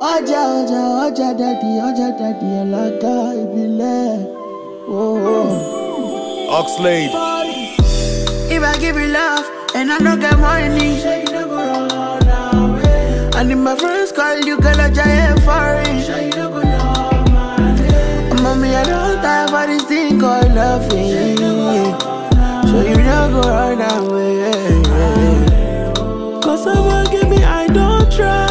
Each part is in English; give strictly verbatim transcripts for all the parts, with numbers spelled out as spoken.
Oja, oja, oja, daddy, oja, daddy, alaga, ibile. Oh, Oxlade. If I give you love and I don't get money, and in my first call you girl a giant foreign. Mommy, I don't time for this thing called loving, so you don't go run away. Cause someone give me, I don't try.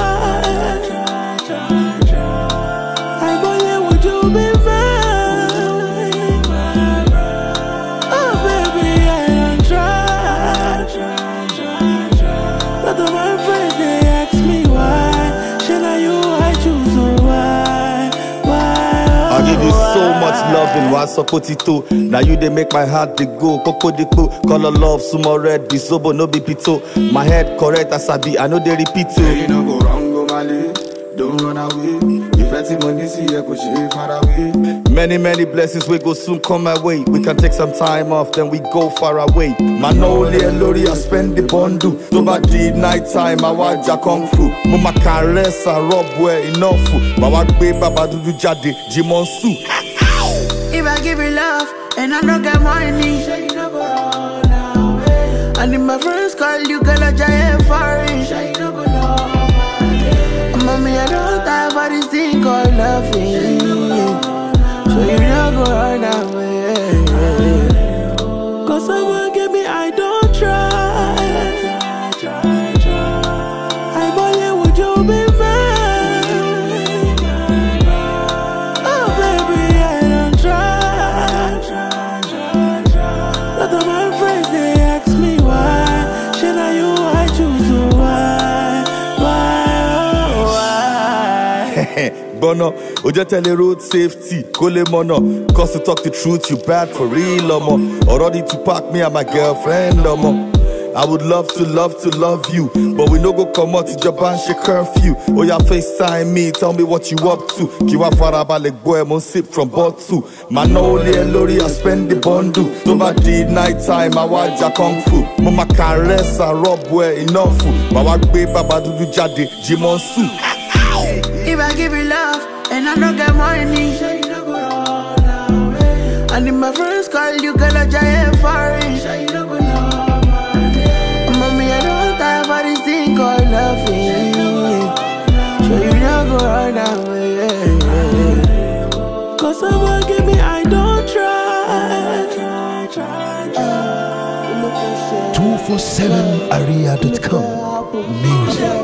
I go there, would you be mine? Oh baby, I don't try. But of my friends, they ask me why. Should I you, I choose, so why? Why? I give you so much loving, why support it too? Now you they make my heart they go. Coco de co, color love, sumo red, be sober, no be pito. My head correct as I be, I know they repeat too. You don't go wrong, go Mali, don't run away. If I see money, see I go shave far away. Many, many blessings we go soon come my way. We can take some time off, then we go far away. Man, only a lorry, I spend the bundle. To my deed night time, I watch a kung fu. Mama caress and rub where enough. But what baby, Baba do jade, Jimon Su. If I give you love and I don't get money, and in my first call you girl a giant foreign. Mommy, I don't time for this thing called loving, so you don't go run away. Cause someone give me, I don't try. I boy, would you be mine? Oh baby, I don't try. But of my friends, they ask me why. Should I you, I choose, so why? Why? Bono, Oja tell the road safety, Kole mono. Cause to talk the truth, you bad for real, omo. Already to pack me and my girlfriend, omo. I would love to love to love you, but we no go come out to Japan, she curfew. Oh, ya FaceTime me, tell me what you up to. Kiwa faraba like boy, I'm on sip from bottle. Man, only a lorry, I spend the bundle. To my deed night time, I watch a kung fu. Mama caress and rub where enough. But what baby, Baba do jade, Jimon Su. If I give you love and I don't get money, and in my first call you girl a giant foreign. Mommy, I don't time for this thing called loving, so you don't go run away. Cause someone give me, I don't try. two forty-seven area dot com Music.